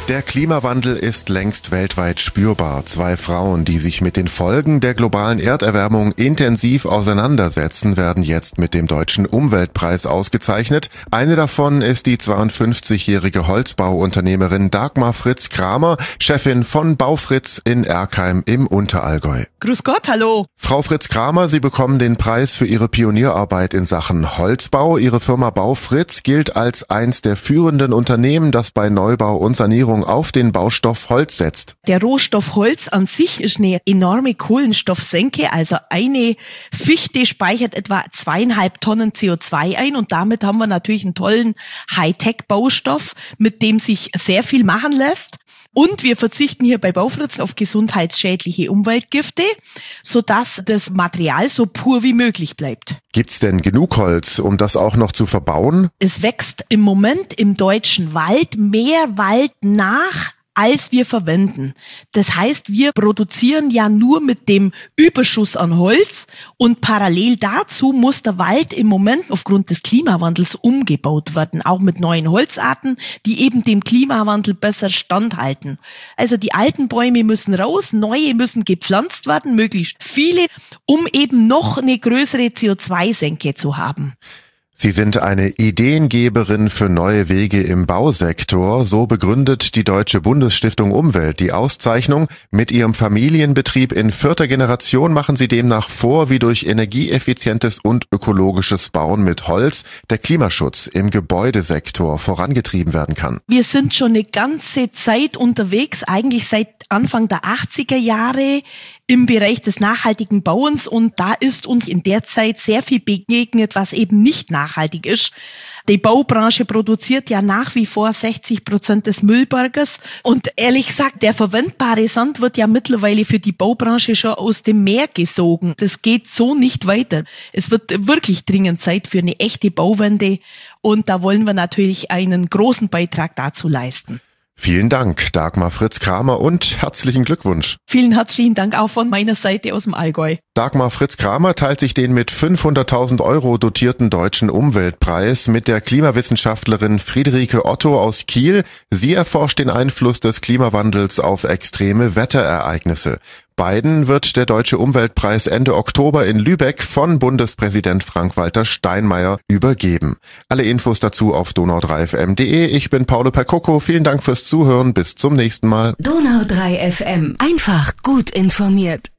Der Klimawandel ist längst weltweit spürbar. 2 Frauen, die sich mit den Folgen der globalen Erderwärmung intensiv auseinandersetzen, werden jetzt mit dem Deutschen Umweltpreis ausgezeichnet. Eine davon ist die 52-jährige Holzbauunternehmerin Dagmar Fritz-Kramer, Chefin von Baufritz in Erkheim im Unterallgäu. Grüß Gott, hallo. Frau Fritz-Kramer, Sie bekommen den Preis für Ihre Pionierarbeit in Sachen Holzbau. Ihre Firma Baufritz gilt als eins der führenden Unternehmen, das bei Neubau und Sanierung auf den Baustoff Holz setzt. Der Rohstoff Holz an sich ist eine enorme Kohlenstoffsenke, also eine Fichte speichert etwa 2,5 Tonnen CO2 ein und damit haben wir natürlich einen tollen Hightech-Baustoff, mit dem sich sehr viel machen lässt. Und wir verzichten hier bei Baufritz auf gesundheitsschädliche Umweltgifte, sodass das Material so pur wie möglich bleibt. Gibt's denn genug Holz, um das auch noch zu verbauen? Es wächst im Moment im deutschen Wald mehr Wald nach, als wir verwenden. Das heißt, wir produzieren ja nur mit dem Überschuss an Holz und parallel dazu muss der Wald im Moment aufgrund des Klimawandels umgebaut werden, auch mit neuen Holzarten, die eben dem Klimawandel besser standhalten. Also die alten Bäume müssen raus, neue müssen gepflanzt werden, möglichst viele, um eben noch eine größere CO2-Senke zu haben. Sie sind eine Ideengeberin für neue Wege im Bausektor. So begründet die Deutsche Bundesstiftung Umwelt die Auszeichnung. Mit ihrem Familienbetrieb in 4. Generation machen sie demnach vor, wie durch energieeffizientes und ökologisches Bauen mit Holz der Klimaschutz im Gebäudesektor vorangetrieben werden kann. Wir sind schon eine ganze Zeit unterwegs, eigentlich seit Anfang der 80er Jahre im Bereich des nachhaltigen Bauens und da ist uns in der Zeit sehr viel begegnet, was eben nicht nachhaltig ist. Die Baubranche produziert ja nach wie vor 60% des Müllberges und ehrlich gesagt, der verwendbare Sand wird ja mittlerweile für die Baubranche schon aus dem Meer gesogen. Das geht so nicht weiter. Es wird wirklich dringend Zeit für eine echte Bauwende und da wollen wir natürlich einen großen Beitrag dazu leisten. Vielen Dank, Dagmar Fritz-Kramer, und herzlichen Glückwunsch. Vielen herzlichen Dank auch von meiner Seite aus dem Allgäu. Dagmar Fritz-Kramer teilt sich den mit 500.000 € dotierten Deutschen Umweltpreis mit der Klimawissenschaftlerin Friederike Otto aus Kiel. Sie erforscht den Einfluss des Klimawandels auf extreme Wetterereignisse. Beiden wird der Deutsche Umweltpreis Ende Oktober in Lübeck von Bundespräsident Frank-Walter Steinmeier übergeben. Alle Infos dazu auf donau3fm.de. Ich bin Paolo Percocco. Vielen Dank fürs Zuhören. Bis zum nächsten Mal. Donau3 FM. Einfach gut informiert.